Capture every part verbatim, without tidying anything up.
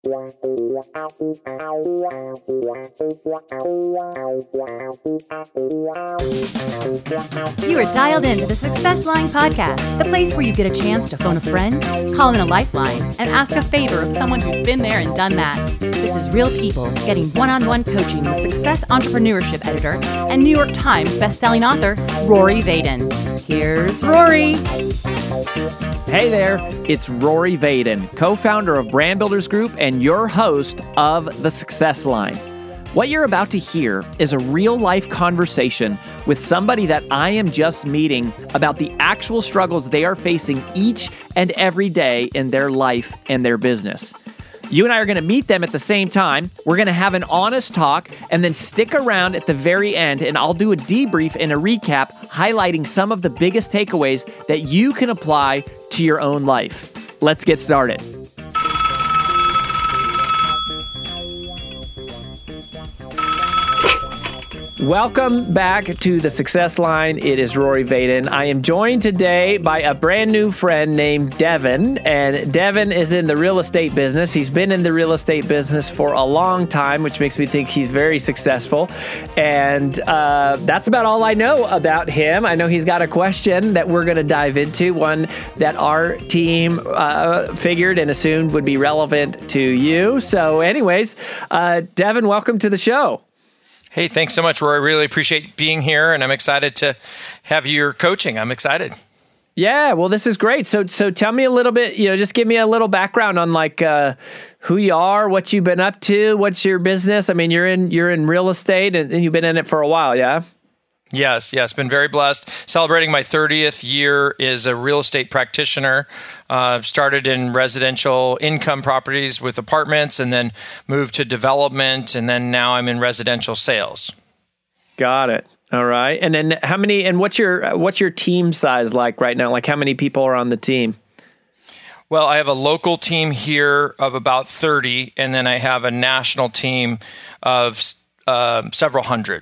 You are dialed into the Success Line Podcast, the place where you get a chance to phone a friend, call in a lifeline, and ask a favor of someone who's been there and done that. This is real people getting one-on-one coaching with Success Entrepreneurship Editor and New York Times bestselling author Rory Vaden. Here's Rory. Hey there, it's Rory Vaden, co-founder of Brand Builders Group and your host of The Success Line. What you're about to hear is a real-life conversation with somebody that I am just meeting about the actual struggles they are facing each and every day in their life and their business. You and I are going to meet them at the same time. We're going to have an honest talk and then stick around at the very end and I'll do a debrief and a recap highlighting some of the biggest takeaways that you can apply to your own life. Let's get started. Welcome back to The Success Line. It is Rory Vaden. I am joined today by a brand new friend named Devin, and Devin is in the real estate business. He's been in the real estate business for a long time, which makes me think he's very successful, and uh, that's about all I know about him. I know he's got a question that we're going to dive into, one that our team uh, figured and assumed would be relevant to you. So anyways, uh, Devin, welcome to the show. Hey, thanks so much, Rory. Really appreciate being here, and I'm excited to have your coaching. I'm excited. Yeah, well, this is great. So, so tell me a little bit. You know, just give me a little background on like uh, who you are, what you've been up to, what's your business. I mean, you're in you're in real estate, and, and you've been in it for a while, yeah. Yes, yes, been very blessed. Celebrating my thirtieth year as a real estate practitioner. Uh, started in residential income properties with apartments and then moved to development, and then now I'm in residential sales. Got it. All right. And then how many, and what's your what's your team size like right now? Like how many people are on the team? Well, I have a local team here of about thirty, and then I have a national team of uh, several hundred.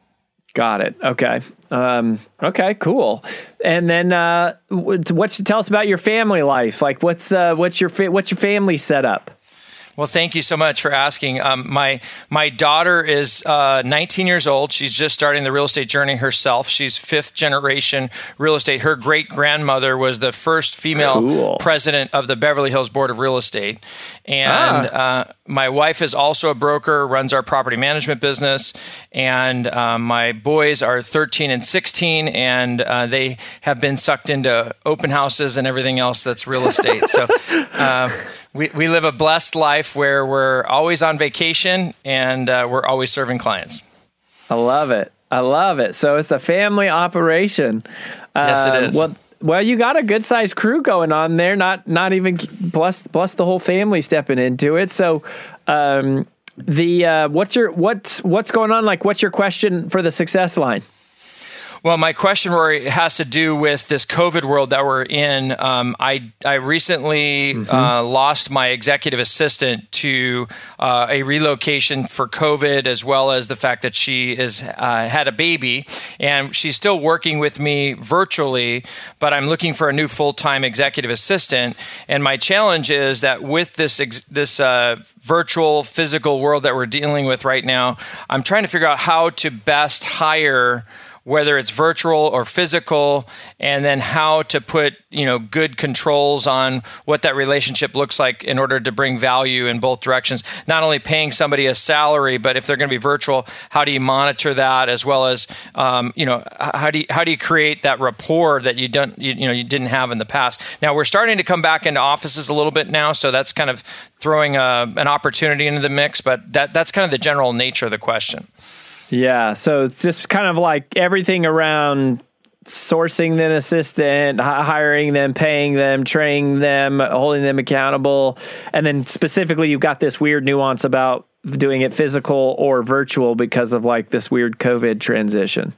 Got it. Okay. Um, okay, cool. And then, uh, what you tell us about your family life? Like, what's uh, what's your fa- what's your family set up? Well, thank you so much for asking. Um, my my daughter is uh, nineteen years old. She's just starting the real estate journey herself. She's fifth generation real estate. Her great grandmother was the first female cool. president of the Beverly Hills Board of Real Estate. And ah. uh, my wife is also a broker, runs our property management business. And um, my boys are thirteen and sixteen, and uh, they have been sucked into open houses and everything else that's real estate. So uh, we, we live a blessed life where we're always on vacation and uh, we're always serving clients. I love it. I love it. So it's a family operation. Yes, it is. Uh, well, well, you got a good sized crew going on there. Not not even plus plus the whole family stepping into it. So, um, the uh, what's your what's what's going on? Like, what's your question for the Success Line? Well, my question, Rory, has to do with this COVID world that we're in. Um, I I recently mm-hmm. uh, lost my executive assistant to uh, a relocation for COVID, as well as the fact that she is uh, had a baby, and she's still working with me virtually. But I'm looking for a new full-time executive assistant, and my challenge is that with this ex- this uh, virtual physical world that we're dealing with right now, I'm trying to figure out how to best hire, whether it's virtual or physical, and then how to put, you know, good controls on what that relationship looks like in order to bring value in both directions. Not only paying somebody a salary, but if they're going to be virtual, how do you monitor that, as well as, um, you know, how do you, how do you create that rapport that you don't, you, you know, you didn't have in the past? Now we're starting to come back into offices a little bit now, so that's kind of throwing a, an opportunity into the mix. But that that's kind of the general nature of the question. Yeah, so it's just kind of like everything around sourcing an assistant, hiring them, paying them, training them, holding them accountable. And then specifically, you've got this weird nuance about doing it physical or virtual because of like this weird COVID transition.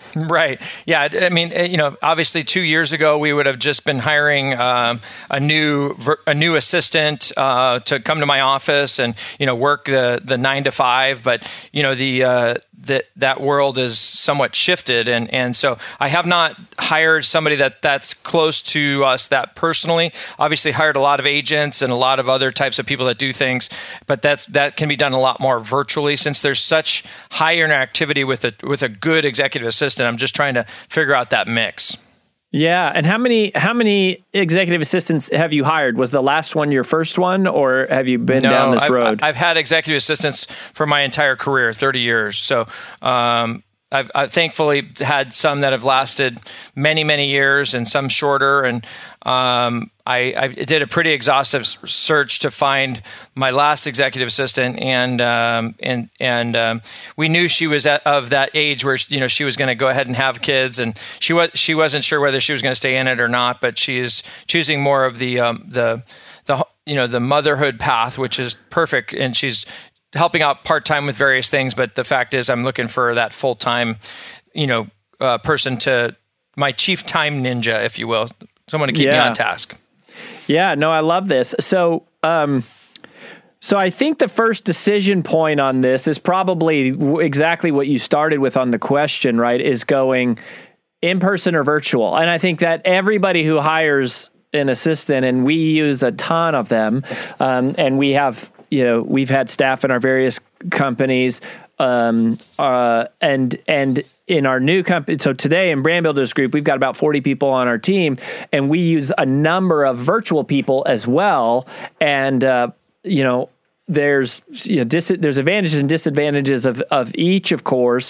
Right. Yeah. I mean, you know, obviously two years ago, we would have just been hiring um, a new a new assistant uh, to come to my office and, you know, work the, the nine to five. But, you know, the uh, that that world is somewhat shifted. And, and so I have not hired somebody that that's close to us that personally. Obviously hired a lot of agents and a lot of other types of people that do things. But that's that can be done a lot more virtually since there's such high interactivity with a, with a good executive assistant. I'm just trying to figure out that mix. Yeah, and how many how many executive assistants have you hired? Was the last one your first one, or have you been no, down this I've, road? I've had executive assistants for my entire career, thirty years. So um, I've, I've thankfully had some that have lasted many, many years and some shorter. And um, I, I did a pretty exhaustive search to find my last executive assistant, and um, and and um, we knew she was at, of that age where, you know, she was going to go ahead and have kids, and she was she wasn't sure whether she was going to stay in it or not, but she is choosing more of the um, the the you know the motherhood path, which is perfect, and she's helping out part-time with various things. But the fact is, I'm looking for that full-time, you know, uh, person to my chief time ninja, if you will, someone to keep yeah. me on task. Yeah, no, I love this. So, um, so I think the first decision point on this is probably w- exactly what you started with on the question, right? Is going in person or virtual. And I think that everybody who hires an assistant, and we use a ton of them, um, and we have, you know, we've had staff in our various companies, um, uh, and, and in our new company. So today in Brand Builders Group, we've got about forty people on our team, and we use a number of virtual people as well. And, uh, you know, there's, you know, dis- there's advantages and disadvantages of, of each, of course.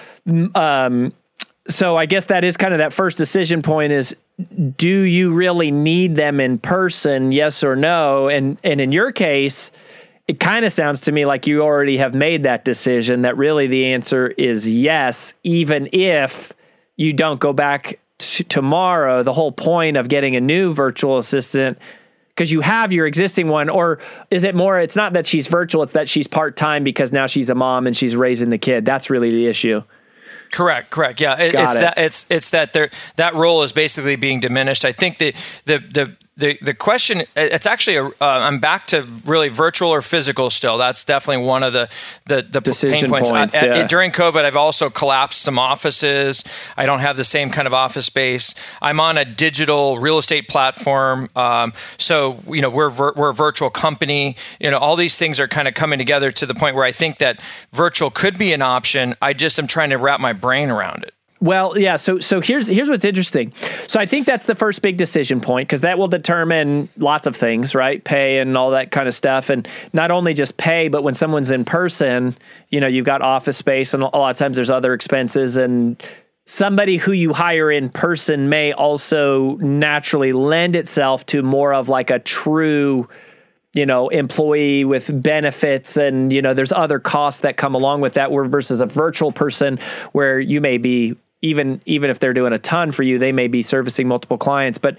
Um, so I guess that is kind of that first decision point is, do you really need them in person? Yes or no? And, and in your case, it kind of sounds to me like you already have made that decision, that really the answer is yes, even if you don't go back t- tomorrow. The whole point of getting a new virtual assistant, because you have your existing one, or is it more, it's not that she's virtual, it's that she's part-time because now she's a mom and she's raising the kid. That's really the issue. Correct, correct. Yeah, it, it's it. that it's it's that there that role is basically being diminished. I think the the the the, the question, it's actually a, uh, I'm back to really virtual or physical still. That's definitely one of the the, the Decision pain points. points I, yeah. I, during COVID, I've also collapsed some offices. I don't have the same kind of office space. I'm on a digital real estate platform, um, so you know we're vir- we're a virtual company. You know, all these things are kind of coming together to the point where I think that virtual could be an option. I just am trying to wrap my brain around it. Well, yeah. So, so here's here's what's interesting. So, I think that's the first big decision point, because that will determine lots of things, right? Pay and all that kind of stuff, and not only just pay, but when someone's in person, you know, you've got office space, and a lot of times there's other expenses, and somebody who you hire in person may also naturally lend itself to more of like a true, you know, employee with benefits, and you know, there's other costs that come along with that. Where versus a virtual person, where you may be. Even even if they're doing a ton for you, they may be servicing multiple clients. But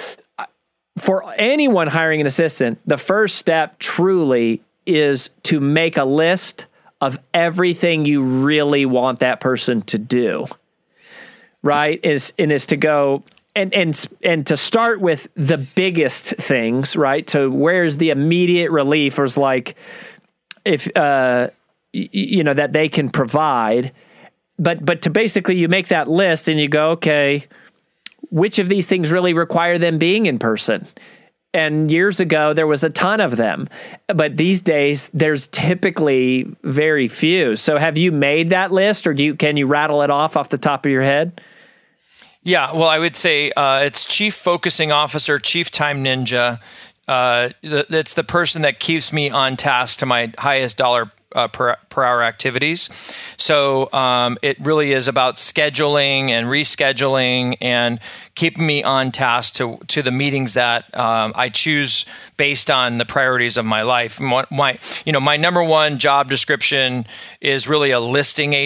for anyone hiring an assistant, the first step truly is to make a list of everything you really want that person to do. Right? Is and is to go and and and to start with the biggest things, right? So where's the immediate relief, or is like if uh y- you know that they can provide. But but to basically you make that list and you go, okay, which of these things really require them being in person? And years ago, there was a ton of them. But these days, there's typically very few. So have you made that list, or do you can you rattle it off off the top of your head? Yeah, well, I would say uh, it's chief focusing officer, chief time ninja. Uh, it's the person that keeps me on task to my highest dollar Uh, per, per hour activities. So um, it really is about scheduling and rescheduling and keeping me on task to to the meetings that um, I choose based on the priorities of my life. My, my you know my number one job description is really a listing agent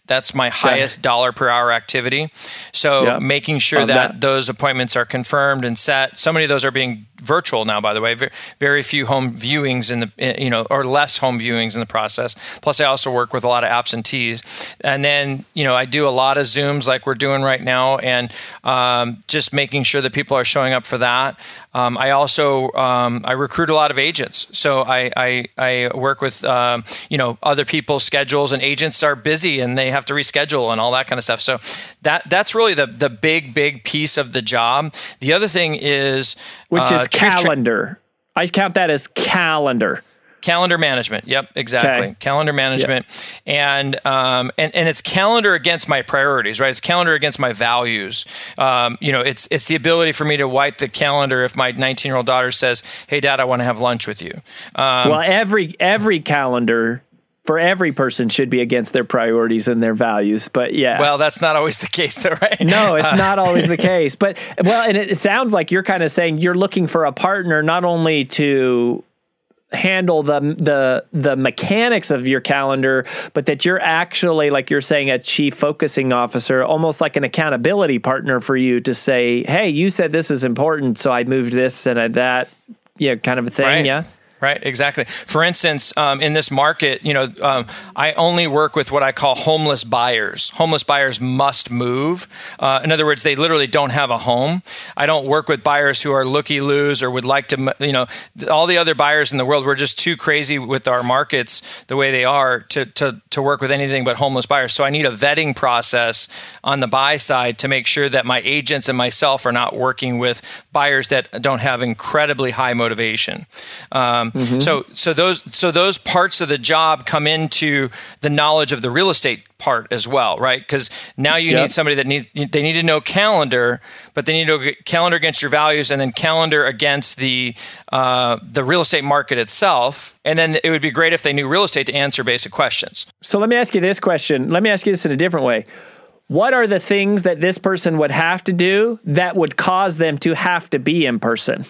That's my highest dollar per hour activity. So yeah. making sure that, that those appointments are confirmed and set. So many of those are being virtual now, by the way. Very, very few home viewings in the, you know, or less home viewings in the process. Plus, I also work with a lot of absentees. And then, you know, I do a lot of Zooms like we're doing right now, and um, just making sure that people are showing up for that. Um, I also um, I recruit a lot of agents, so I I, I work with um, you know other people's schedules, and agents are busy and they have to reschedule and all that kind of stuff. So that that's really the the big big piece of the job. The other thing is which uh, is calendar. Tra- I count that as calendar. Calendar management. Yep, exactly. Okay. Calendar management. Yep. And, um, and and it's calendar against my priorities, right? It's calendar against my values. Um, you know, it's it's the ability for me to wipe the calendar if my nineteen-year-old daughter says, "Hey, Dad, I want to have lunch with you." Um, well, every every calendar for every person should be against their priorities and their values. But yeah. Well, that's not always the case though, right? No, it's uh, not always the case. But, well, and it, it sounds like you're kind of saying you're looking for a partner not only to handle the the the mechanics of your calendar, but that you're actually, like you're saying, a chief focusing officer, almost like an accountability partner for you to say, hey, you said this is important, so I moved this and that, yeah, kind of a thing, right. yeah? Right, exactly. For instance, um, in this market, you know, um, I only work with what I call homeless buyers. Homeless buyers must move. Uh, in other words, they literally don't have a home. I don't work with buyers who are looky-loos or would like to, you know, all the other buyers in the world. We're just too crazy with our markets the way they are to to to work with anything but homeless buyers. So I need a vetting process on the buy side to make sure that my agents and myself are not working with buyers that don't have incredibly high motivation. Um, Mm-hmm. So, so those, so those parts of the job come into the knowledge of the real estate part as well, right? Because now you yep. need somebody that needs, they need to know calendar, but they need to know calendar against your values, and then calendar against the uh, the real estate market itself. And then it would be great if they knew real estate to answer basic questions. So let me ask you this question. Let me ask you this in a different way. What are the things that this person would have to do that would cause them to have to be in person?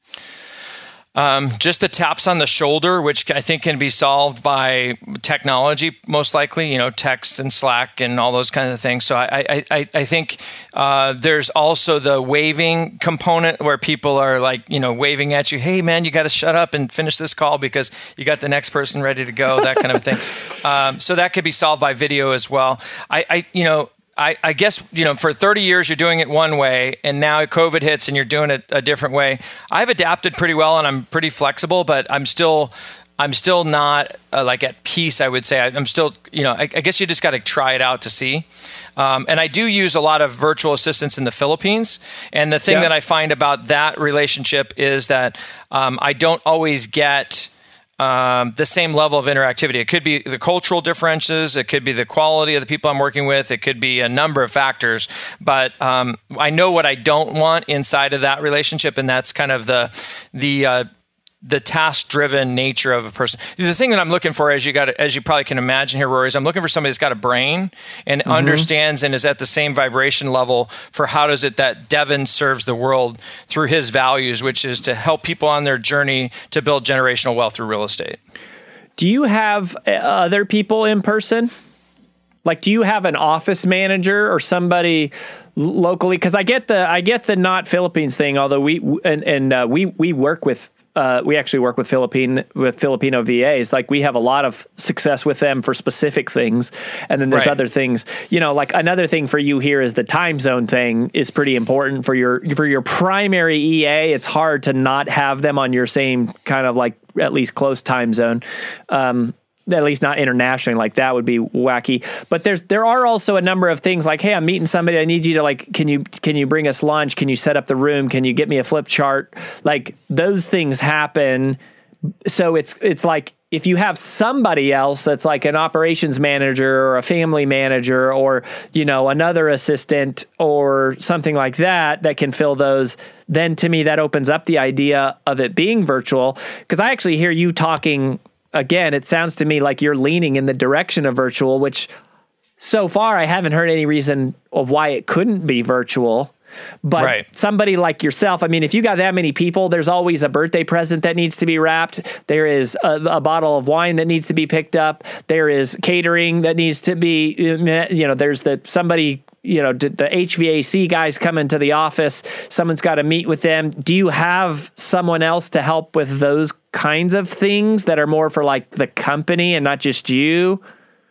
Um, just the taps on the shoulder, which I think can be solved by technology, most likely, you know, text and Slack and all those kinds of things. So I, I, I, I think uh, there's also the waving component where people are like, you know, waving at you. Hey, man, you got to shut up and finish this call because you got the next person ready to go, that kind of thing. Um, so that could be solved by video as well. I, I you know, I, I guess, you know, for thirty years, you're doing it one way, and now COVID hits and you're doing it a different way. I've adapted pretty well and I'm pretty flexible, but I'm still, I'm still not uh, like at peace, I would say. I, I'm still, you know, I, I guess you just got to try it out to see. Um, and I do use a lot of virtual assistants in the Philippines. And the thing yeah. that I find about that relationship is that um, I don't always get Um, the same level of interactivity. It could be the cultural differences. It could be the quality of the people I'm working with. It could be a number of factors. But um, I know what I don't want inside of that relationship, and that's kind of the the uh, the task-driven nature of a person. The thing that I'm looking for, as you got, as you probably can imagine here, Rory, is I'm looking for somebody that's got a brain and mm-hmm. understands and is at the same vibration level for how does it that Devin serves the world through his values, which is to help people on their journey to build generational wealth through real estate. Do you have other people in person? Like, do you have an office manager or somebody locally? Because I get the I get the not Philippines thing. Although we and and uh, we we work with. Uh, we actually work with Philippine with Filipino V As. Like, we have a lot of success with them for specific things, and then there's right. other things. You know, like another thing for you here is the time zone thing is pretty important for your for your primary E A. It's hard to not have them on your same kind of like at least close time zone. Um, At least not internationally, like that would be wacky. But there's there are also a number of things like, hey, I'm meeting somebody. I need you to like, can you can you bring us lunch? Can you set up the room? Can you get me a flip chart? Like those things happen. So it's it's like if you have somebody else that's like an operations manager or a family manager or, you know, another assistant or something like that that can fill those, then to me that opens up the idea of it being virtual. Because I actually hear you talking. Again, it sounds to me like you're leaning in the direction of virtual, which so far I haven't heard any reason of why it couldn't be virtual. But right. somebody like yourself, I mean, if you got that many people, there's always a birthday present that needs to be wrapped. There is a, a bottle of wine that needs to be picked up. There is catering that needs to be, you know, there's the somebody, you know, the H V A C guys come into the office. Someone's got to meet with them. Do you have someone else to help with those kinds of things that are more for like the company and not just you?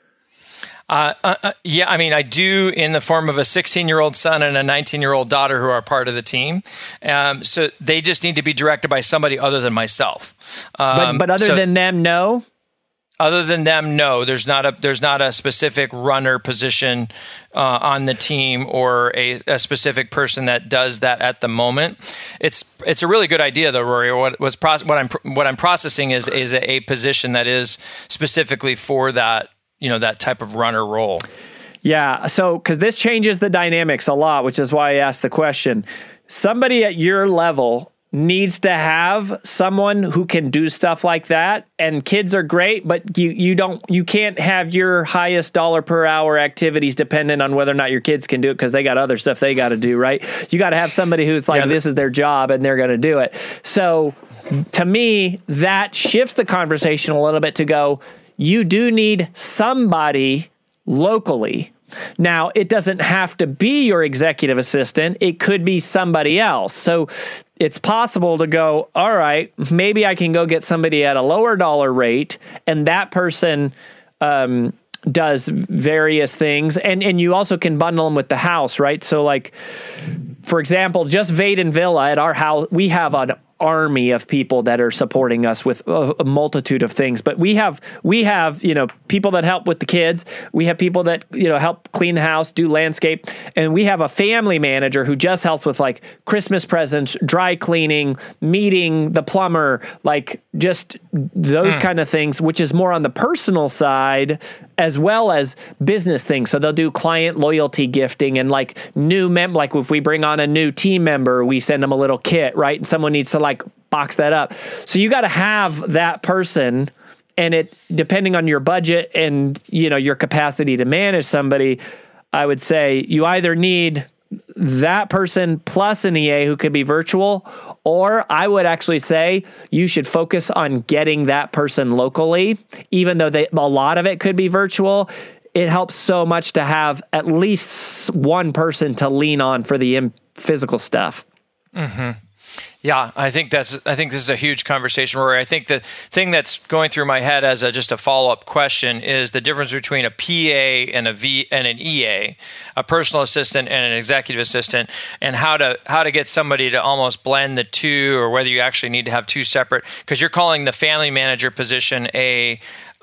Uh, uh, yeah, I mean, I do in the form of a sixteen-year-old son and a nineteen-year-old daughter who are part of the team. Um, so they just need to be directed by somebody other than myself. but, Um, but other so, than them, no? Other than them, no. There's not a there's not a specific runner position uh, on the team or a, a specific person that does that at the moment. It's it's a really good idea, though, Rory. What what's proce- what I'm what I'm processing is is a, a position that is specifically for that. You know, that type of runner role. Yeah. So, because this changes the dynamics a lot, which is why I asked the question. Somebody at your level needs to have someone who can do stuff like that. And kids are great, but you you don't you can't have your highest dollar per hour activities dependent on whether or not your kids can do it because they got other stuff they got to do, right? You got to have somebody who's like, yeah, this is their job and they're going to do it. So, to me, that shifts the conversation a little bit to go, you do need somebody locally. Now, it doesn't have to be your executive assistant. It could be somebody else. So it's possible to go, all right, maybe I can go get somebody at a lower dollar rate, and that person um, does various things. And, and you also can bundle them with the house, right? So like, for example, just Vaden Villa at our house, we have an army of people that are supporting us with a, a multitude of things. But we have, we have, you know, people that help with the kids. We have people that, you know, help clean the house, do landscape. And we have a family manager who just helps with like Christmas presents, dry cleaning, meeting the plumber, like just those mm. kind of things, which is more on the personal side as well as business things. So they'll do client loyalty gifting and like new mem, like if we bring on a new team member, we send them a little kit, right? And someone needs to like box that up. So you got to have that person, and it, depending on your budget and, you know, your capacity to manage somebody, I would say you either need that person plus an E A who could be virtual, or I would actually say you should focus on getting that person locally, even though they, a lot of it could be virtual. It helps so much to have at least one person to lean on for the physical stuff. Mm-hmm. Yeah, I think that's. I think this is a huge conversation, Rory. I think the thing that's going through my head as a, just a follow-up question is the difference between a P A and a V and an E A, a personal assistant and an executive assistant, and how to how to get somebody to almost blend the two, or whether you actually need to have two separate. Because you're calling the family manager position a.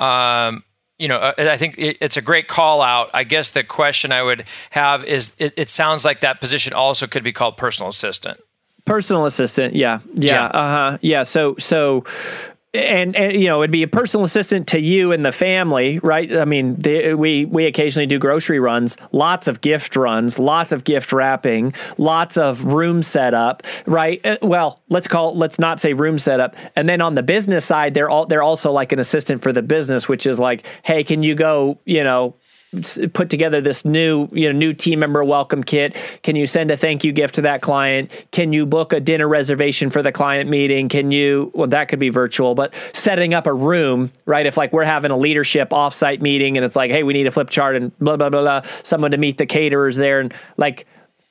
Um, You know, I think it's a great call out. I guess the question I would have is, it, it sounds like that position also could be called personal assistant. Personal assistant, yeah, yeah, yeah. uh-huh, yeah. So, so, and, and you know, it'd be a personal assistant to you and the family, right? I mean, they, we we occasionally do grocery runs, lots of gift runs, lots of gift wrapping, lots of room setup, right? Uh, well, let's call, let's not say room setup. And then on the business side, they're all they're also like an assistant for the business, which is like, hey, can you go, you know, put together this new, you know, new team member welcome kit? Can you send a thank you gift to that client? Can you book a dinner reservation for the client meeting? Can you, well, that could be virtual, but setting up a room, right? If like we're having a leadership offsite meeting and it's like, hey, we need a flip chart and blah, blah, blah, blah, someone to meet the caterers there. And like,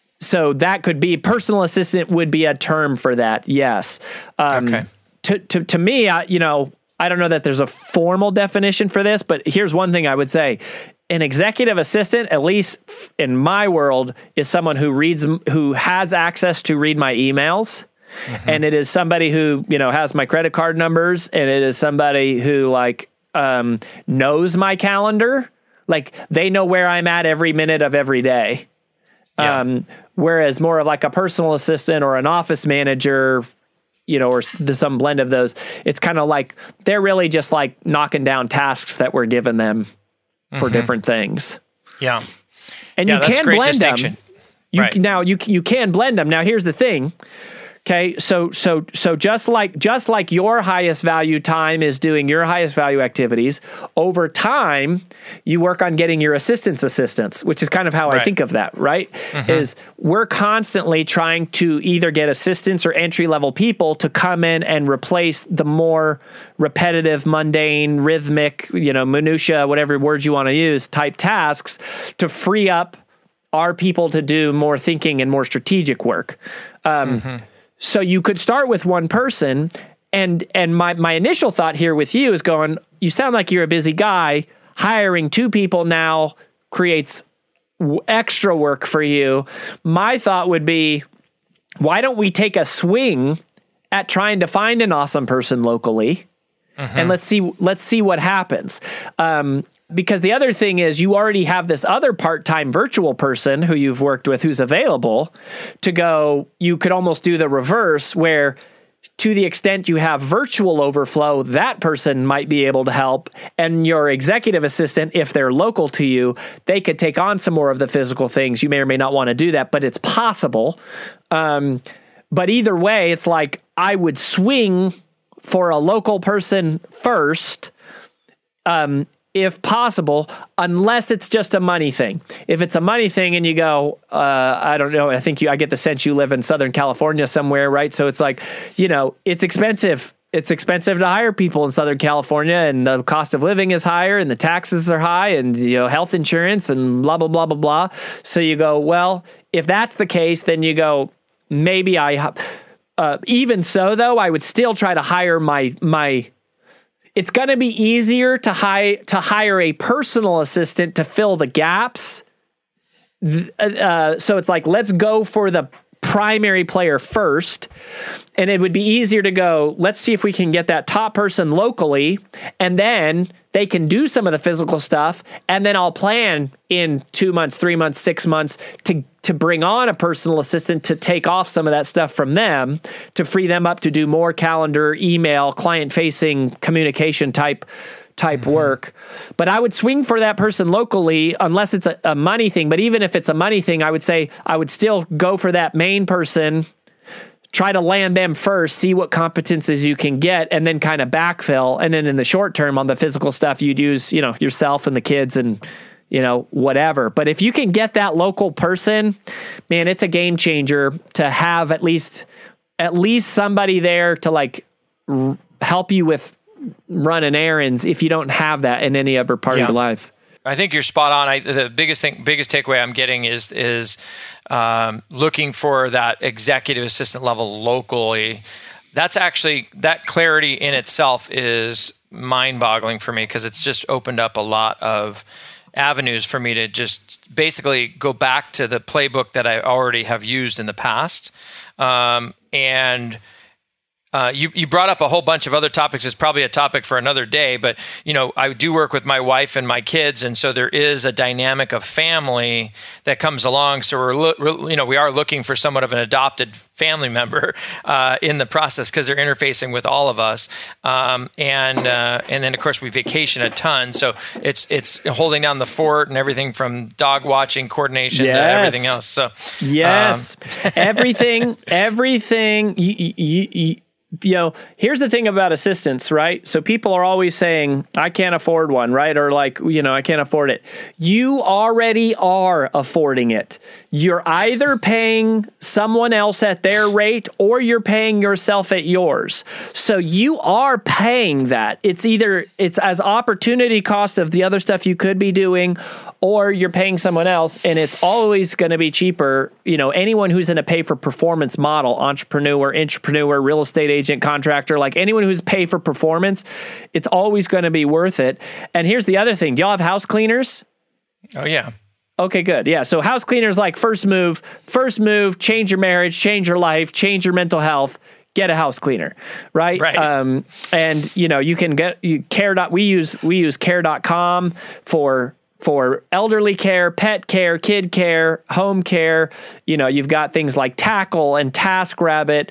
so that could be, personal assistant would be a term for that. Yes. Um, okay. To, to, to me, I, you know, I don't know that there's a formal definition for this, but here's one thing I would say. An executive assistant, at least in my world, is someone who reads, who has access to read my emails. Mm-hmm. And it is somebody who, you know, has my credit card numbers, and it is somebody who like um, knows my calendar. Like they know where I'm at every minute of every day. Yeah. Um, whereas more of like a personal assistant or an office manager, you know, or some blend of those, it's kind of like they're really just like knocking down tasks that we're giving them for mm-hmm. different things. Yeah. And yeah, you can blend them. You right. Now, you you can blend them. Now, here's the thing. Okay, so so so just like just like your highest value time is doing your highest value activities, over time you work on getting your assistant's assistants, which is kind of how right. I think of that, right? Mm-hmm. Is we're constantly trying to either get assistants or entry level people to come in and replace the more repetitive, mundane, rhythmic, you know, minutia, whatever words you want to use, type tasks to free up our people to do more thinking and more strategic work. Um, mm-hmm. So you could start with one person, and and my, my initial thought here with you is going, you sound like you're a busy guy. Hiring two people now creates w- extra work for you. My thought would be, why don't we take a swing at trying to find an awesome person locally, mm-hmm. and let's see let's see what happens. Um, Because the other thing is you already have this other part-time virtual person who you've worked with who's available to go. You could almost do the reverse where, to the extent you have virtual overflow, that person might be able to help. And your executive assistant, if they're local to you, they could take on some more of the physical things. You may or may not want to do that, but it's possible. Um, but either way, it's like I would swing for a local person first, um, if possible, unless it's just a money thing. If it's a money thing and you go, uh, I don't know, I think you, I get the sense you live in Southern California somewhere, right? So it's like, you know, it's expensive. It's expensive to hire people in Southern California, and the cost of living is higher, and the taxes are high, and, you know, health insurance and blah, blah, blah, blah, blah. So you go, well, if that's the case, then you go, maybe I, uh, even so though, I would still try to hire my, my, it's going to be easier to hire to hire a personal assistant to fill the gaps. Uh, so it's like, let's go for the primary player first. And it would be easier to go, let's see if we can get that top person locally, and then they can do some of the physical stuff. And then I'll plan in two months, three months, six months to to bring on a personal assistant to take off some of that stuff from them, to free them up to do more calendar, email, client-facing communication type type mm-hmm. work. But I would swing for that person locally unless it's a, a money thing. But even if it's a money thing, I would say I would still go for that main person, try to land them first, see what competencies you can get, and then kind of backfill. And then in the short term on the physical stuff, you'd use, you know, yourself and the kids and, you know, whatever. But if you can get that local person, man, it's a game changer to have at least, at least somebody there to like r- help you with running errands if you don't have that in any other part yeah. of your life. I think you're spot on. I, the biggest thing, biggest takeaway I'm getting is, is um, looking for that executive assistant level locally. That's actually, that clarity in itself is mind-boggling for me, because it's just opened up a lot of avenues for me to just basically go back to the playbook that I already have used in the past. Um, and Uh, you, you brought up a whole bunch of other topics. It's probably a topic for another day, but, you know, I do work with my wife and my kids, and so there is a dynamic of family that comes along. So we're, lo- we're you know, we are looking for somewhat of an adopted family member uh, in the process, because they're interfacing with all of us. Um, and uh, and then of course we vacation a ton, so it's it's holding down the fort and everything from dog watching coordination yes. to everything else. So yes, um, everything, everything. You, you, you, You know, here's the thing about assistants, right? So people are always saying, I can't afford one, right? Or like, you know, I can't afford it. You already are affording it. You're either paying someone else at their rate, or you're paying yourself at yours. So you are paying that. It's either, it's as opportunity cost of the other stuff you could be doing, or you're paying someone else, and it's always going to be cheaper. You know, anyone who's in a pay for performance model, entrepreneur, intrapreneur, real estate agent, contractor, like anyone who's pay for performance, it's always going to be worth it. And here's the other thing. Do y'all have house cleaners? Oh, yeah. Okay, good. Yeah. So house cleaners, like first move, first move, change your marriage, change your life, change your mental health. Get a house cleaner, right? Right. Um, and you know, you can get you care. Dot, we use we use care dot com for for elderly care, pet care, kid care, home care. You know, you've got things like Tackle and TaskRabbit.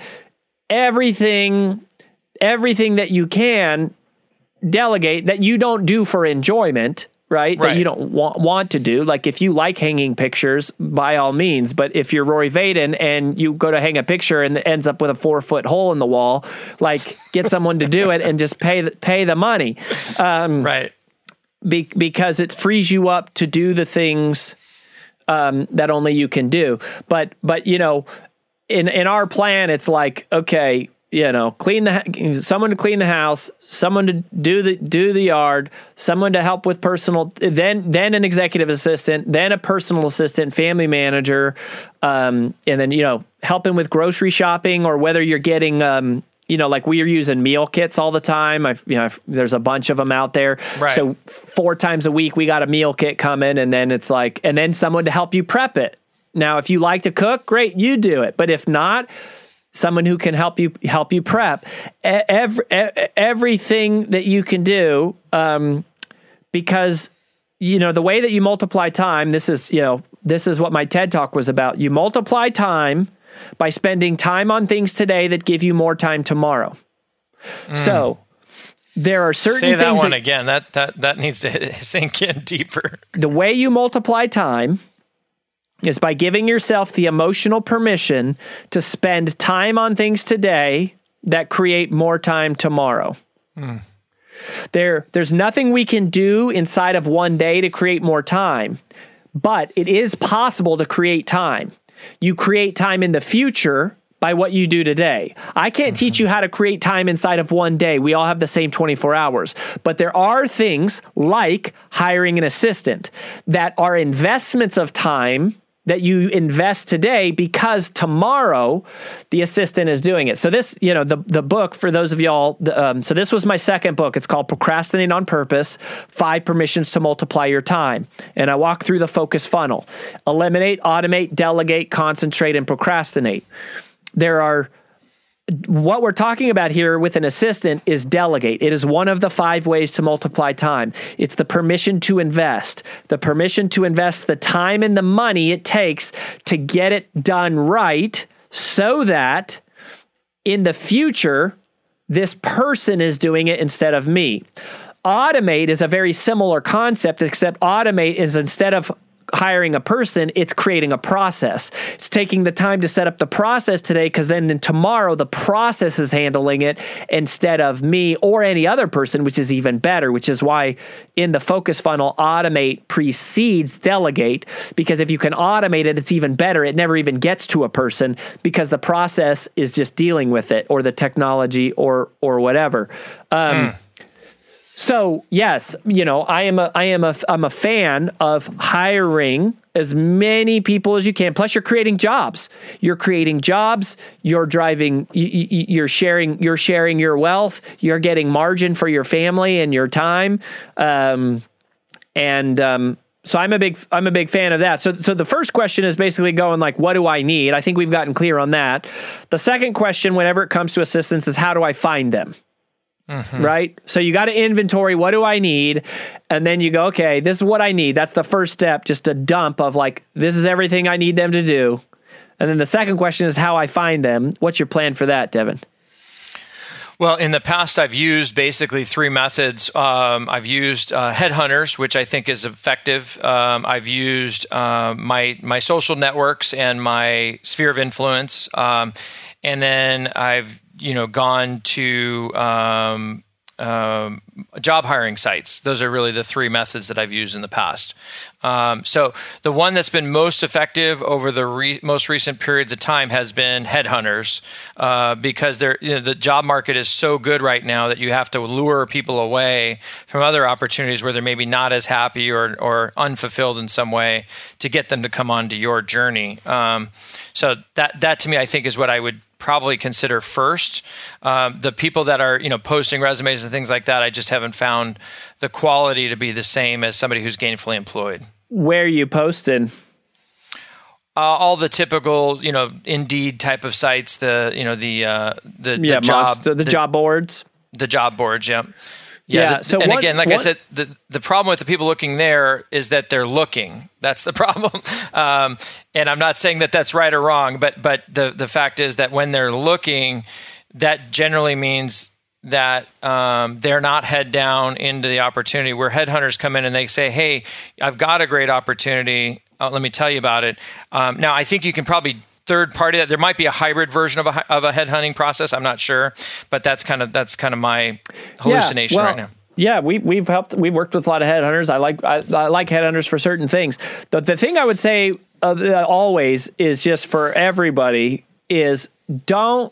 Everything, everything that you can delegate that you don't do for enjoyment, right? Right. That you don't want, want to do. Like if you like hanging pictures, by all means. But if you're Rory Vaden and you go to hang a picture and it ends up with a four foot hole in the wall, like get someone to do it and just pay the, pay the money. Um, right. Be, because it frees you up to do the things um, that only you can do. But, but you know, in, in our plan, it's like, okay, you know, clean the someone to clean the house, someone to do the do the yard, someone to help with personal, then then an executive assistant, then a personal assistant, family manager, um, and then you know helping with grocery shopping, or whether you're getting, um, you know, like we are using meal kits all the time. I've you know I've, there's a bunch of them out there. Right. So four times a week we got a meal kit coming, and then it's like, and then someone to help you prep it. Now, if you like to cook, great, you do it. But if not, someone who can help you help you prep. Every, everything that you can do, um, because you know the way that you multiply time. This is you know this is what my TED Talk was about. You multiply time by spending time on things today that give you more time tomorrow. Mm. So there are certain Say that things one that, again. That that that needs to sink in deeper. The way you multiply time is by giving yourself the emotional permission to spend time on things today that create more time tomorrow. Mm. There, there's nothing we can do inside of one day to create more time, but it is possible to create time. You create time in the future by what you do today. I can't mm-hmm. teach you how to create time inside of one day. We all have the same twenty-four hours. But there are things like hiring an assistant that are investments of time that you invest today because tomorrow the assistant is doing it. So this, you know, the the book for those of y'all, the, um, so this was my second book. It's called Procrastinate on Purpose, Five Permissions to Multiply Your Time. And I walk through the focus funnel. Eliminate, automate, delegate, concentrate, and procrastinate. There are, what we're talking about here with an assistant is delegate. It is one of the five ways to multiply time. It's the permission to invest, the permission to invest the time and the money it takes to get it done right so that in the future, this person is doing it instead of me. Automate is a very similar concept, except automate is instead of hiring a person, it's creating a process. It's taking the time to set up the process today because then, then tomorrow the process is handling it instead of me or any other person, which is even better, which is why in the focus funnel, automate precedes delegate, because if you can automate it, it's even better. It never even gets to a person because the process is just dealing with it or the technology or or whatever. Um, mm. So yes, you know, I am a, I am a, I'm a fan of hiring as many people as you can. Plus, you're creating jobs. You're creating jobs. You're driving. You, you're sharing. You're sharing your wealth. You're getting margin for your family and your time. Um, and um, so I'm a big, I'm a big fan of that. So, so the first question is basically going like, what do I need? I think we've gotten clear on that. The second question, whenever it comes to assistants, is how do I find them? Mm-hmm. Right? So you got to inventory, what do I need? And then you go, okay, this is what I need. That's the first step, just a dump of like, this is everything I need them to do. And then the second question is how I find them. What's your plan for that, Devin? Well, in the past, I've used basically three methods. Um, I've used uh, headhunters, which I think is effective. Um, I've used uh, my my social networks and my sphere of influence. Um, and then I've you know, gone to um, um, job hiring sites. Those are really the three methods that I've used in the past. Um, so the one that's been most effective over the re- most recent periods of time has been headhunters, uh, because they're, you know, the job market is so good right now that you have to lure people away from other opportunities where they're maybe not as happy or, or unfulfilled in some way to get them to come onto your journey. Um, so that that to me, I think, is what I would probably consider first. Um, the people that are, you know, posting resumes and things like that, I just haven't found the quality to be the same as somebody who's gainfully employed. Where are you posting? Uh, all the typical, you know, Indeed type of sites, the, you know, the, uh, the, yeah, the job, most, the, the job boards, the job boards. Yeah. Yeah. yeah the, so and what, again, like what, I said, the, the problem with the people looking there is that they're looking. That's the problem. Um, and I'm not saying that that's right or wrong, but, but the, the fact is that when they're looking, that generally means that um, they're not head down into the opportunity, where headhunters come in and they say, hey, I've got a great opportunity. Uh, let me tell you about it. Um, now, I think you can probably third party that. There might be a hybrid version of a, of a headhunting process. I'm not sure, but that's kind of that's kind of my hallucination yeah, well, right now. Yeah, we, we've helped. We've worked with a lot of headhunters. I like I, I like headhunters for certain things. The, the thing I would say uh, always is just for everybody is don't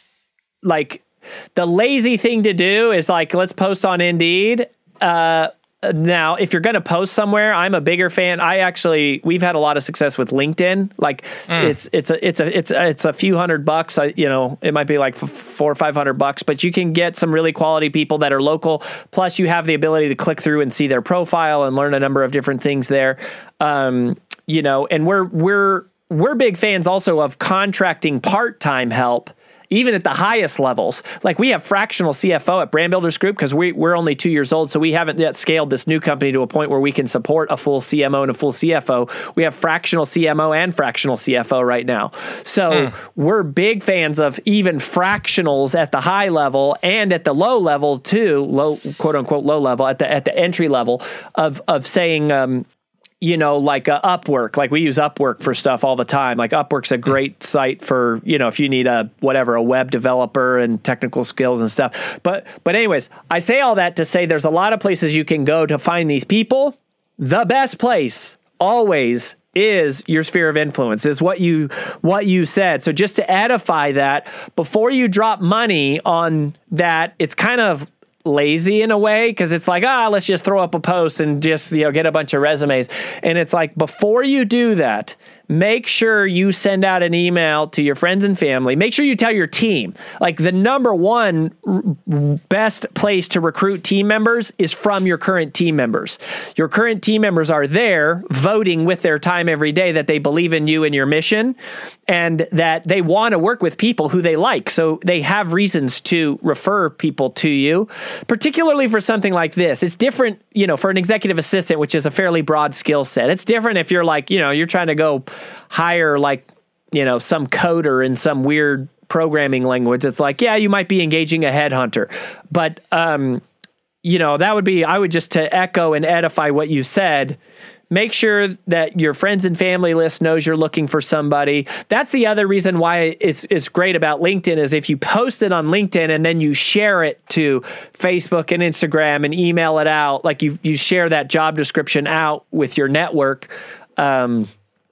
like the lazy thing to do is like, let's post on Indeed. Uh, now, if you're going to post somewhere, I'm a bigger fan. I actually, we've had a lot of success with LinkedIn. Like mm. it's, it's a, it's a, it's a, it's a few hundred bucks. I, you know, it might be like four or five hundred bucks, but you can get some really quality people that are local. Plus you have the ability to click through and see their profile and learn a number of different things there. Um, you know, and we're, we're, we're big fans also of contracting part-time help, even at the highest levels. Like we have fractional C F O at Brand Builders Group because we, we're only two years old, so we haven't yet scaled this new company to a point where we can support a full C M O and a full C F O. We have fractional C M O and fractional C F O right now. So mm. we're big fans of even fractionals at the high level and at the low level too, low quote unquote low level, at the at the entry level of of saying, um, you know, like uh, Upwork, like we use Upwork for stuff all the time. Like Upwork's a great site for, you know, if you need a, whatever, a web developer and technical skills and stuff. But, but anyways, I say all that to say there's a lot of places you can go to find these people. The best place always is your sphere of influence, is what you, what you said. So just to edify that, before you drop money on that, it's kind of lazy in a way, because it's like, ah, let's just throw up a post and just, you know, get a bunch of resumes. And it's like, before you do that, make sure you send out an email to your friends and family. Make sure you tell your team. Like the number one r- best place to recruit team members is from your current team members. Your current team members are there voting with their time every day that they believe in you and your mission, and that they want to work with people who they like. So they have reasons to refer people to you, particularly for something like this. It's different, you know, for an executive assistant, which is a fairly broad skill set. It's different if you're like, you know, you're trying to go hire like, you know, some coder in some weird programming language. It's like, yeah, you might be engaging a headhunter, but, um, you know, that would be, I would just to echo and edify what you said. Make sure that your friends and family list knows you're looking for somebody. That's the other reason why it's, it's great about LinkedIn is if you post it on LinkedIn and then you share it to Facebook and Instagram and email it out, like you, you share that job description out with your network. Um,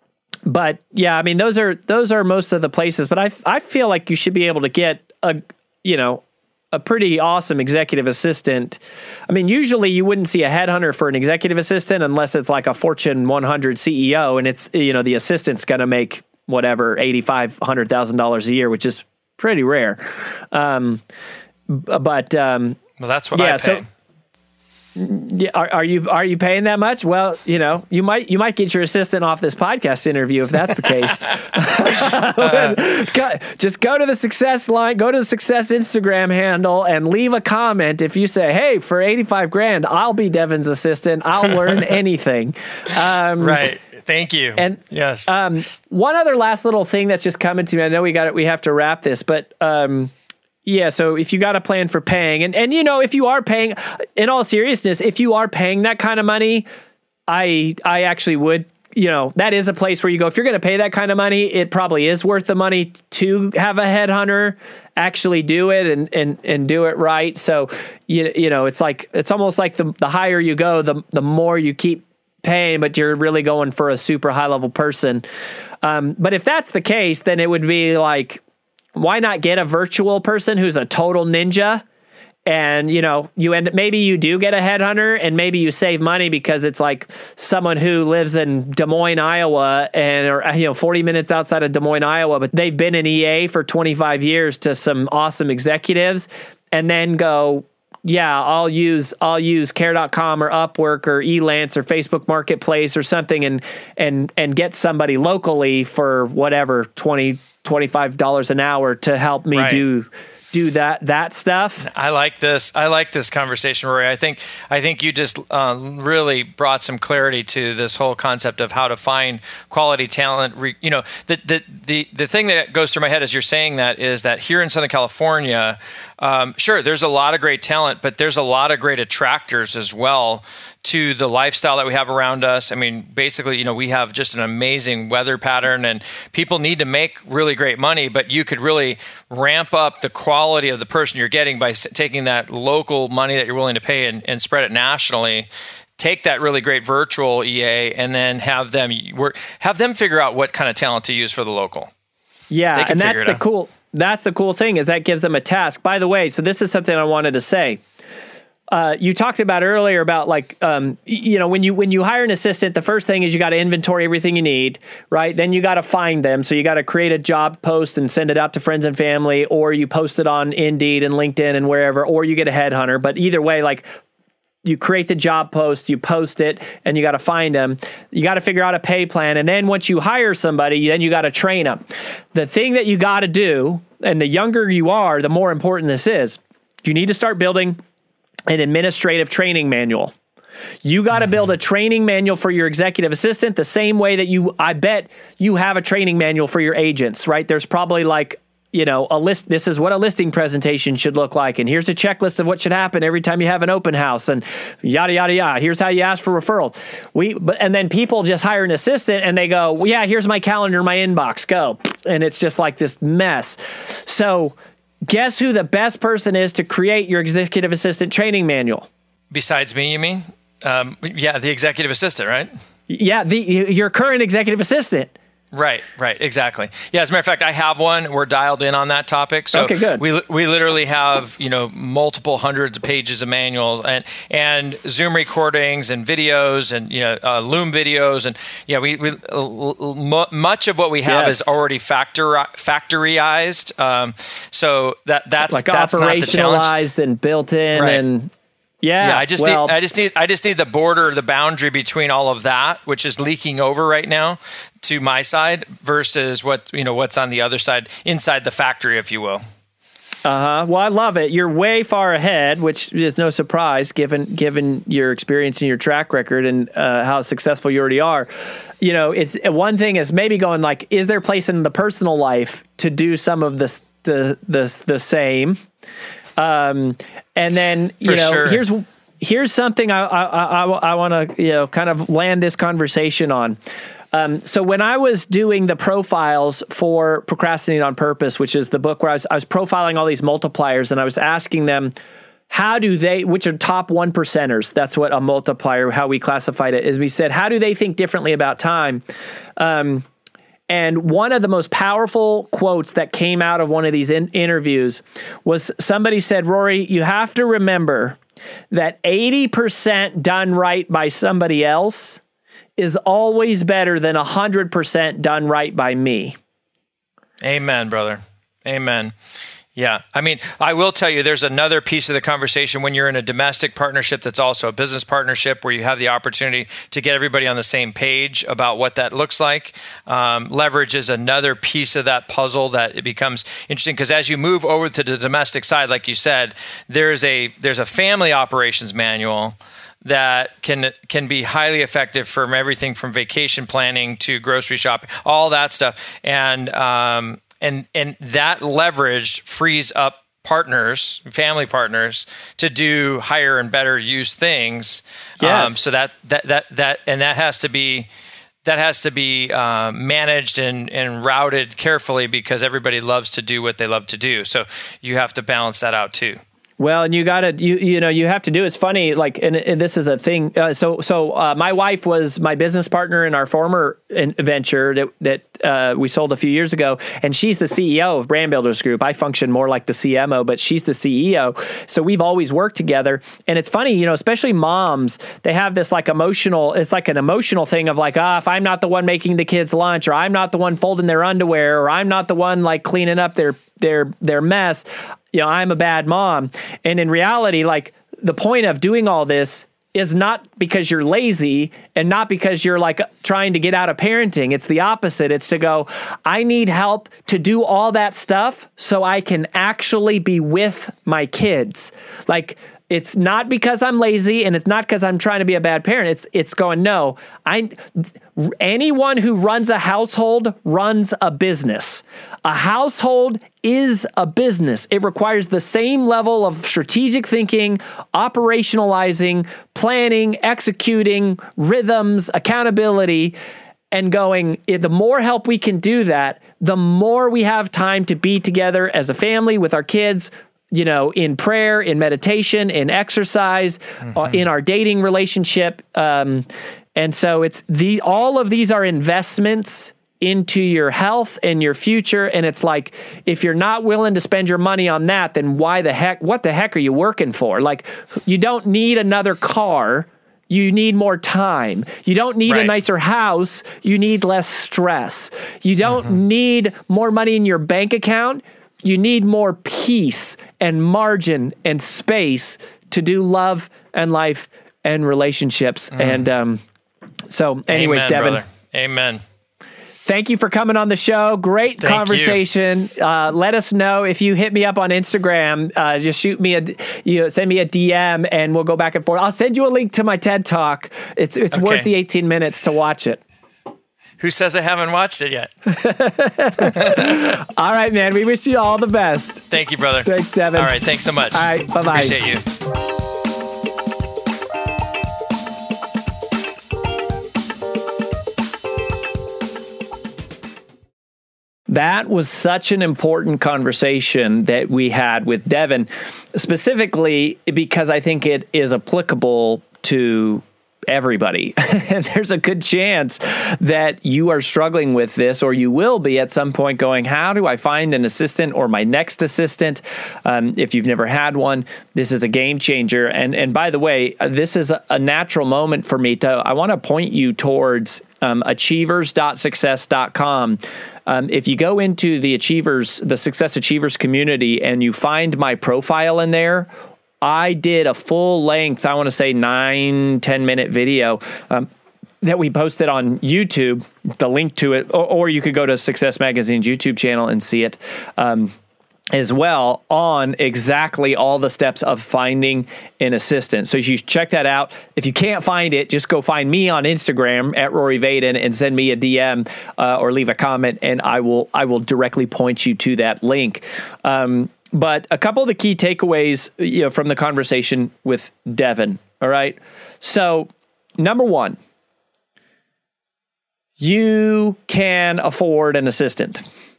but yeah, I mean, those are, those are most of the places, but I, I feel like you should be able to get a, you know, a pretty awesome executive assistant. I mean, usually you wouldn't see a headhunter for an executive assistant unless it's like a Fortune one hundred C E O and it's, you know, the assistant's going to make whatever, eighty-five hundred thousand dollars a year, which is pretty rare. Um, but, um, well, that's what yeah, I pay. So, yeah, are, are you are you paying that much? Well, you know, you might you might get your assistant off this podcast interview if that's the case. go, just go to the Success Line, go to the Success Instagram handle, and leave a comment. If you say, "Hey, for eighty-five grand, I'll be Devin's assistant. I'll learn anything." Um, right. Thank you. And yes. Um, one other last little thing that's just coming to me. I know we got it. We have to wrap this, but. Um, Yeah, so if you got a plan for paying, and, and you know, if you are paying, in all seriousness, if you are paying that kind of money, I I actually would, you know, that is a place where you go, if you're going to pay that kind of money, it probably is worth the money to have a headhunter actually do it and and, and do it right. So, you, you know, it's like, it's almost like the, the higher you go, the, the more you keep paying, but you're really going for a super high level person. Um, but if that's the case, then it would be like, why not get a virtual person who's a total ninja? And, you know, you end maybe you do get a headhunter and maybe you save money because it's like someone who lives in Des Moines, Iowa, and, or, you know, forty minutes outside of Des Moines, Iowa, but they've been in E A for twenty-five years to some awesome executives, and then go, yeah, I'll use, I'll use care dot com or Upwork or Elance or Facebook Marketplace or something and, and, and get somebody locally for whatever, twenty, twenty-five dollars an hour to help me right. do do that that stuff. I like this. I like this conversation, Rory. I think I think you just uh, really brought some clarity to this whole concept of how to find quality talent. Re, you know, the, the the the thing that goes through my head as you're saying that is that here in Southern California, um, sure, there's a lot of great talent, but there's a lot of great attractors as well to the lifestyle that we have around us. I mean, basically, you know, we have just an amazing weather pattern, and people need to make really great money, but you could really ramp up the quality of the person you're getting by s- taking that local money that you're willing to pay and, and spread it nationally. Take that really great virtual E A and then have them work, have them figure out what kind of talent to use for the local. Yeah, and that's the cool. That's the cool thing is that gives them a task. By the way, so this is something I wanted to say. Uh, you talked about earlier about like, um, you know, when you when you hire an assistant, the first thing is you got to inventory everything you need, right? Then you got to find them. So you got to create a job post and send it out to friends and family, or you post it on Indeed and LinkedIn and wherever, or you get a headhunter. But either way, like you create the job post, you post it, and you got to find them. You got to figure out a pay plan. And then once you hire somebody, then you got to train them. The thing that you got to do, and the younger you are, the more important this is, you need to start building an administrative training manual. You got to build a training manual for your executive assistant the same way that you, I bet you have a training manual for your agents, right? There's probably like, you know, a list. This is what a listing presentation should look like. And here's a checklist of what should happen every time you have an open house and yada, yada, yada. Here's how you ask for referrals. We, but, and then people just hire an assistant and they go, well, yeah, here's my calendar, my inbox, go. And it's just like this mess. So guess who the best person is to create your executive assistant training manual? Besides me, you mean? Um, yeah, the executive assistant, right? Yeah, the your current executive assistant. Right, right, exactly. Yeah, as a matter of fact, I have one. We're dialed in on that topic. So okay, good. we we literally have, you know, multiple hundreds of pages of manuals and and Zoom recordings and videos and, you know, uh, Loom videos. And, yeah, we, we uh, much of what we have yes. is already factor, factoryized. Um, so that that's, like that's not the challenge. And built in right. and... Yeah, yeah, I just well, need, I just need, I just need the border, the boundary between all of that, which is leaking over right now to my side, versus what you know, what's on the other side, inside the factory, if you will. Uh huh. Well, I love it. You're way far ahead, which is no surprise given given your experience and your track record and uh, how successful you already are. You know, it's one thing is maybe going like, is there a place in the personal life to do some of the the the, the same? Um, and then, you For know, sure. here's, here's something I, I, I, I want to, you know, kind of land this conversation on. Um, so when I was doing the profiles for Procrastinate on Purpose, which is the book where I was, I was profiling all these multipliers and I was asking them, how do they, which are top one percenters, that's what a multiplier, how we classified it is. We said, how do they think differently about time? Um, And one of the most powerful quotes that came out of one of these in- interviews was somebody said, Rory, you have to remember that eighty percent done right by somebody else is always better than one hundred percent done right by me. Amen, brother. Amen. Yeah. I mean, I will tell you, there's another piece of the conversation when you're in a domestic partnership that's also a business partnership where you have the opportunity to get everybody on the same page about what that looks like. Um, leverage is another piece of that puzzle that it becomes interesting because as you move over to the domestic side, like you said, there's a there's a family operations manual that can can be highly effective from everything from vacation planning to grocery shopping, all that stuff. And um, and and that leverage frees up partners, family partners, to do higher and better use things. Yes. Um, so that that that that and that has to be that has to be uh, managed and and routed carefully because everybody loves to do what they love to do. So you have to balance that out too. Well, and you gotta, you you know, you have to do. It's funny, like, and, and this is a thing. Uh, so, so uh, my wife was my business partner in our former in- venture that that uh, we sold a few years ago, and she's the C E O of Brand Builders Group. I function more like the C M O, but she's the C E O. So we've always worked together, and it's funny, you know, especially moms, they have this like emotional. It's like an emotional thing of like, ah, if I'm not the one making the kids lunch, or I'm not the one folding their underwear, or I'm not the one like cleaning up their their their mess. You know, I'm a bad mom. And in reality, like the point of doing all this is not because you're lazy and not because you're like trying to get out of parenting. It's the opposite. It's to go, I need help to do all that stuff so I can actually be with my kids. Like It's not because I'm lazy, and it's not because I'm trying to be a bad parent. It's it's going, no, I anyone who runs a household runs a business. A household is a business. It requires the same level of strategic thinking, operationalizing, planning, executing, rhythms, accountability, and going, the more help we can do that, the more we have time to be together as a family with our kids, you know, in prayer, in meditation, in exercise, mm-hmm. uh, in our dating relationship. Um, and so it's the all of these are investments into your health and your future. And it's like, if you're not willing to spend your money on that, then why the heck, what the heck are you working for? Like, you don't need another car. You need more time. You don't need right. a nicer house. You need less stress. You don't mm-hmm. need more money in your bank account. You need more peace and margin and space to do love and life and relationships. Mm. And um, so anyways, Amen, Devin. brother. Amen. Thank you for coming on the show. Great Thank conversation. Uh, let us know if you hit me up on Instagram. Uh, just shoot me a, you know, send me a D M, and we'll go back and forth. I'll send you a link to my TED Talk. It's it's okay. worth the eighteen minutes to watch it. Who says I haven't watched it yet? All right, man. We wish you all the best. Thank you, brother. Thanks, Devin. All right. Thanks so much. All right. Bye bye. Appreciate you. That was such an important conversation that we had with Devin, specifically because I think it is applicable to everybody. And there's a good chance that you are struggling with this, or you will be at some point going, how do I find an assistant or my next assistant? Um, if you've never had one, this is a game changer. And and by the way, this is a, a natural moment for me to, I want to point you towards um, achievers dot success dot com. Um, if you go into the Achievers, the Success Achievers community, and you find my profile in there, I did a full length, I want to say nine, ten minute video um, that we posted on YouTube, the link to it, or, or you could go to Success Magazine's YouTube channel and see it um, as well, on exactly all the steps of finding an assistant. So you check that out. If you can't find it, just go find me on Instagram at Rory Vaden and send me a D M uh, or leave a comment, and I will I will directly point you to that link. Um, But a couple of the key takeaways, you know, from the conversation with Devin. All right. So number one, you can afford an assistant,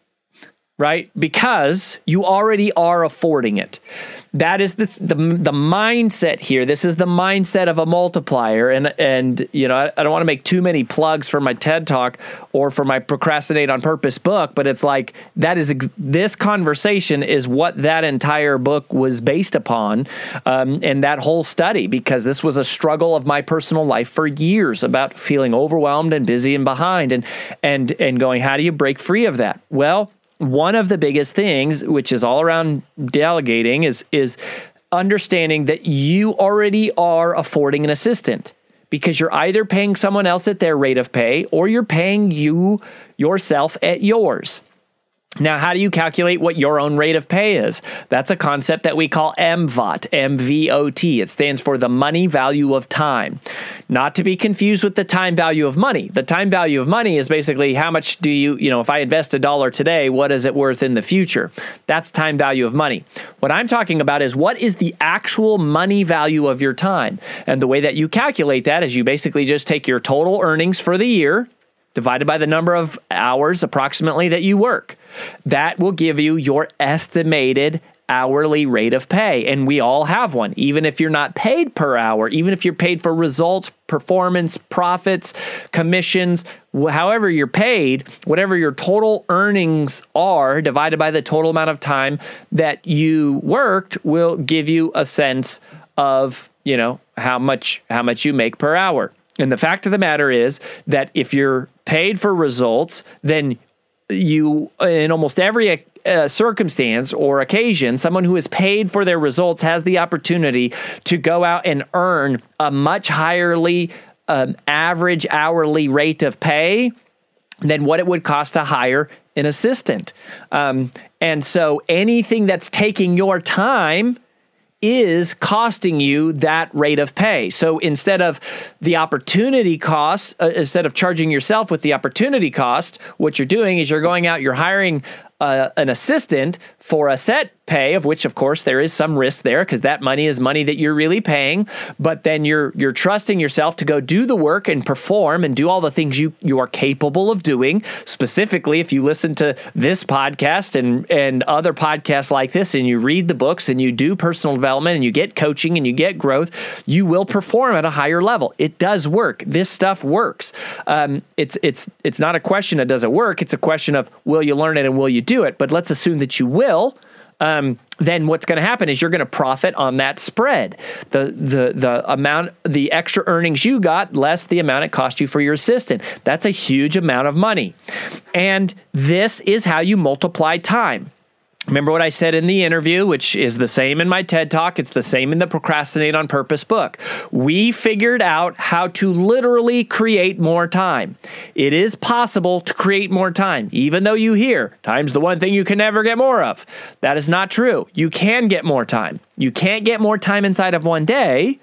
right? Because you already are affording it. That is the, the the mindset here. This is the mindset of a multiplier. And, and you know, I, I don't want to make too many plugs for my TED Talk or for my Procrastinate on Purpose book, but it's like, that is, ex- this conversation is what that entire book was based upon, um, and that whole study, because this was a struggle of my personal life for years about feeling overwhelmed and busy and behind, and and and going, how do you break free of that? Well, one of the biggest things, which is all around delegating, is is understanding that you already are affording an assistant, because you're either paying someone else at their rate of pay, or you're paying you yourself at yours. Now, how do you calculate what your own rate of pay is? That's a concept that we call M V O T, M V O T. It stands for the money value of time. Not to be confused with the time value of money. The time value of money is basically how much do you, you know, if I invest a dollar today, what is it worth in the future? That's time value of money. What I'm talking about is, what is the actual money value of your time? And the way that you calculate that is you basically just take your total earnings for the year, divided by the number of hours approximately that you work. That will give you your estimated hourly rate of pay. And we all have one, even if you're not paid per hour, even if you're paid for results, performance, profits, commissions, however you're paid, whatever your total earnings are divided by the total amount of time that you worked will give you a sense of, you know, how much how much you make per hour. And the fact of the matter is that if you're paid for results, then you, in almost every uh, circumstance or occasion, someone who is paid for their results has the opportunity to go out and earn a much higherly um, average hourly rate of pay than what it would cost to hire an assistant. Um, and so anything that's taking your time is costing you that rate of pay. So instead of the opportunity cost, uh, instead of charging yourself with the opportunity cost, what you're doing is you're going out, you're hiring uh, an assistant for a set pay, of which, of course, there is some risk there because that money is money that you're really paying. But then you're you're trusting yourself to go do the work and perform and do all the things you, you are capable of doing. Specifically, if you listen to this podcast and, and other podcasts like this, and you read the books and you do personal development and you get coaching and you get growth, you will perform at a higher level. It does work. This stuff works. Um, it's it's it's not a question of does it work. It's a question of will you learn it and will you do it. But let's assume that you will. Um, then what's going to happen is you're going to profit on that spread. The the the amount, the extra earnings you got, less the amount it cost you for your assistant. That's a huge amount of money. And this is how you multiply time. Remember what I said in the interview, which is the same in my TED Talk. It's the same in the Procrastinate on Purpose book. We figured out how to literally create more time. It is possible to create more time, even though you hear time's the one thing you can never get more of. That is not true. You can get more time. You can't get more time inside of one day,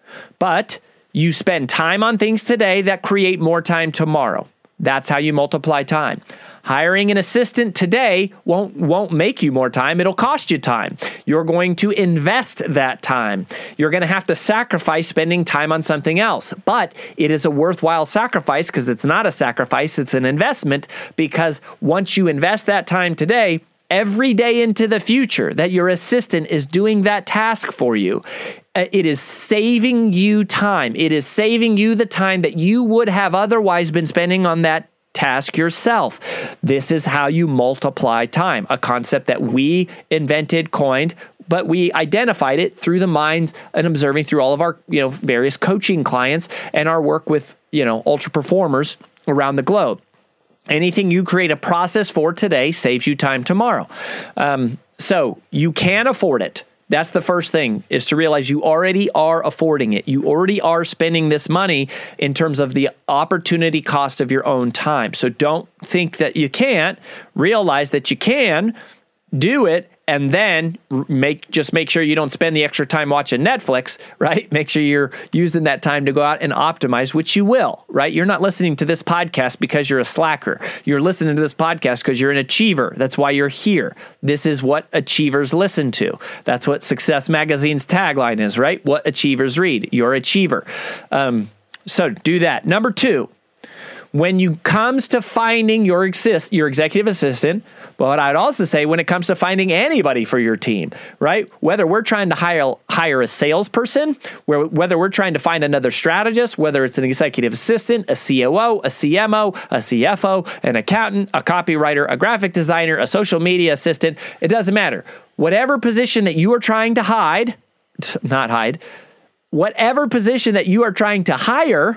but you spend time on things today that create more time tomorrow. That's how you multiply time. Hiring an assistant today won't won't make you more time. It'll cost you time. You're going to invest that time. You're going to have to sacrifice spending time on something else. But it is a worthwhile sacrifice because it's not a sacrifice, it's an investment, because once you invest that time today, every day into the future that your assistant is doing that task for you, it is saving you time. It is saving you the time that you would have otherwise been spending on that task yourself. This is how you multiply time, a concept that we invented, coined, but we identified it through the minds and observing through all of our, you know, various coaching clients and our work with, you know, ultra performers around the globe. Anything you create a process for today saves you time tomorrow. Um, so you can afford it. That's the first thing, is to realize you already are affording it. You already are spending this money in terms of the opportunity cost of your own time. So don't think that you can't. Realize that you can do it, and then make just make sure you don't spend the extra time watching Netflix, right? Make sure you're using that time to go out and optimize, which you will, right? You're not listening to this podcast because you're a slacker. You're listening to this podcast because you're an achiever. That's why you're here. This is what achievers listen to. That's what Success Magazine's tagline is, right? What achievers read. You're an achiever. Um, so do that. Number two, when you comes to finding your exist, your executive assistant, but I'd also say when it comes to finding anybody for your team, right? Whether we're trying to hire hire a salesperson, where, whether we're trying to find another strategist, whether it's an executive assistant, a C O O, a C M O, a C F O, an accountant, a copywriter, a graphic designer, a social media assistant, it doesn't matter. Whatever position that you are trying to hide, not hide, whatever position that you are trying to hire,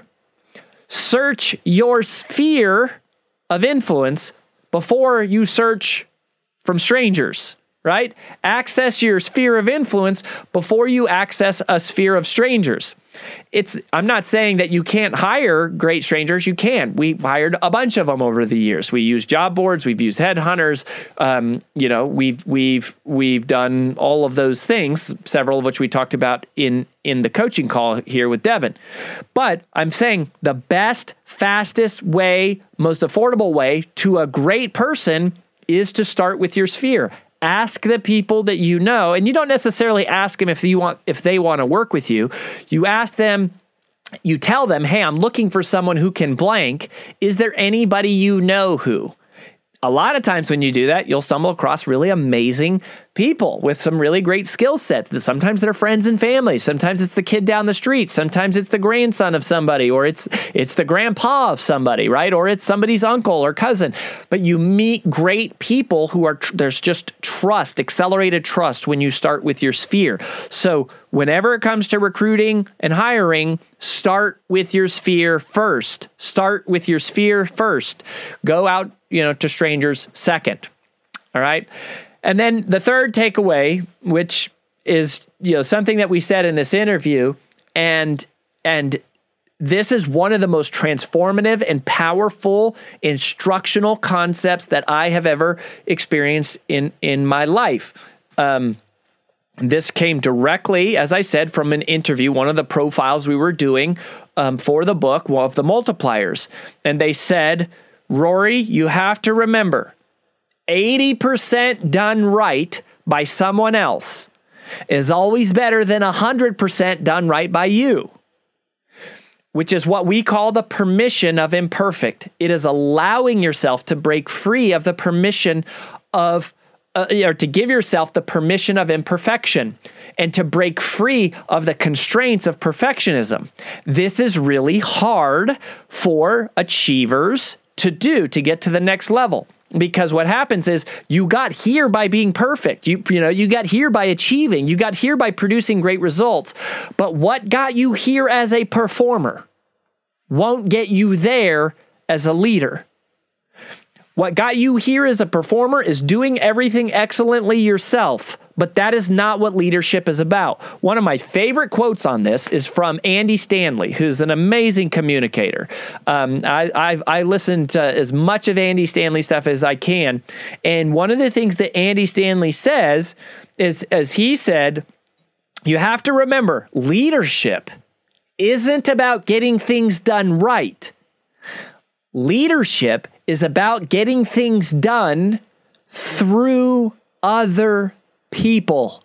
search your sphere of influence before you search from strangers, right? Access your sphere of influence before you access a sphere of strangers. It's, I'm not saying that you can't hire great strangers. You can. We've hired a bunch of them over the years. We use job boards. We've used headhunters. Um, you know, we've we've we've done all of those things. Several of which we talked about in in the coaching call here with Devin. But I'm saying the best, fastest way, most affordable way to a great person is to start with your sphere. Ask the people that you know, and you don't necessarily ask them if you want, if they want to work with you. You ask them, you tell them, hey, I'm looking for someone who can blank. Is there anybody you know who? A lot of times when you do that, you'll stumble across really amazing people with some really great skill sets. Sometimes they're friends and family. Sometimes it's the kid down the street. Sometimes it's the grandson of somebody, or it's it's the grandpa of somebody, right? Or it's somebody's uncle or cousin. But you meet great people who are, tr- there's just trust, accelerated trust when you start with your sphere. So whenever it comes to recruiting and hiring, start with your sphere first. Start with your sphere first. Go out, you know, to strangers second. All right. And then the third takeaway, which is, you know, something that we said in this interview, and and this is one of the most transformative and powerful instructional concepts that I have ever experienced in in my life. Um, This came directly, as I said, from an interview, one of the profiles we were doing um, for the book, one of the multipliers. And they said, Rory, you have to remember, eighty percent done right by someone else is always better than one hundred percent done right by you, which is what we call the permission of imperfect. It is allowing yourself to break free of the permission of Uh, or to give yourself the permission of imperfection and to break free of the constraints of perfectionism. This is really hard for achievers to do, to get to the next level. Because what happens is you got here by being perfect. You, you know, you got here by achieving. You got here by producing great results. But what got you here as a performer won't get you there as a leader. What got you here as a performer is doing everything excellently yourself, but that is not what leadership is about. One of my favorite quotes on this is from Andy Stanley, who's an amazing communicator. Um, I, I've, I listen to as much of Andy Stanley stuff as I can, and one of the things that Andy Stanley says is, as he said, you have to remember, leadership isn't about getting things done right. Leadership is about getting things done through other people.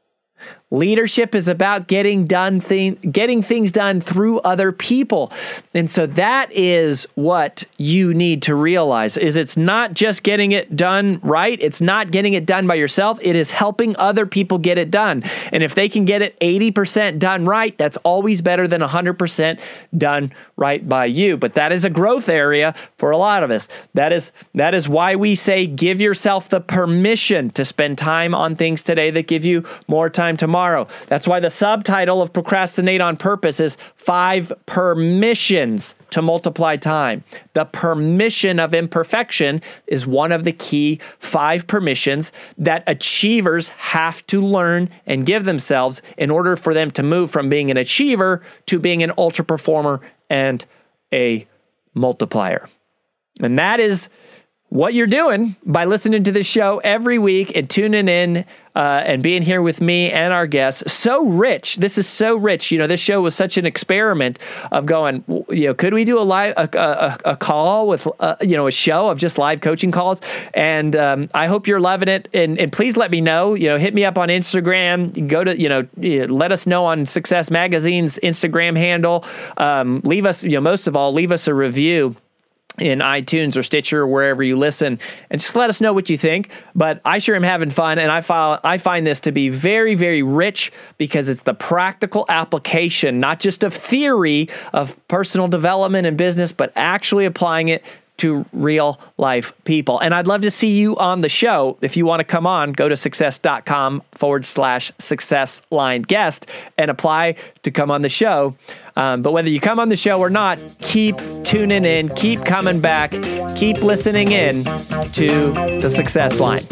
Leadership is about getting done thing, getting things done through other people. And so that is what you need to realize, is it's not just getting it done right. It's not getting it done by yourself. It is helping other people get it done. And if they can get it eighty percent done right, that's always better than one hundred percent done right by you. But that is a growth area for a lot of us. That is, that is why we say give yourself the permission to spend time on things today that give you more time tomorrow. That's why the subtitle of Procrastinate on Purpose is Five Permissions to Multiply Time. The permission of imperfection is one of the key five permissions that achievers have to learn and give themselves in order for them to move from being an achiever to being an ultra performer and a multiplier. And that is what you're doing by listening to this show every week and tuning in uh, and being here with me and our guests. So rich. This is so rich. You know, this show was such an experiment of going, you know, could we do a live, a, a, a call with, uh, you know, a show of just live coaching calls? And um, I hope you're loving it. And, and please let me know, you know, hit me up on Instagram, go to, you know, let us know on Success Magazine's Instagram handle. Um, leave us, you know, most of all, leave us a review in iTunes or Stitcher or wherever you listen, and just let us know what you think. But I sure am having fun, and I find, I find this to be very, very rich because it's the practical application, not just of theory of personal development and business, but actually applying it to real life people. And I'd love to see you on the show. If you want to come on, go to success.com forward slash success line guest and apply to come on the show. Um, but whether you come on the show or not, keep tuning in, keep coming back, keep listening in to the Success Line.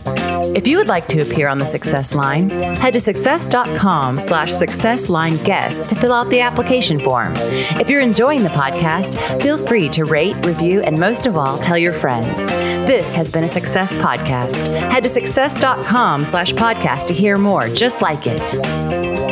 If you would like to appear on the Success Line, head to success.com slash success line guest to fill out the application form. If you're enjoying the podcast, feel free to rate, review, and most of all, tell your friends. This has been a Success Podcast. Head to success.com slash podcast to hear more just like it.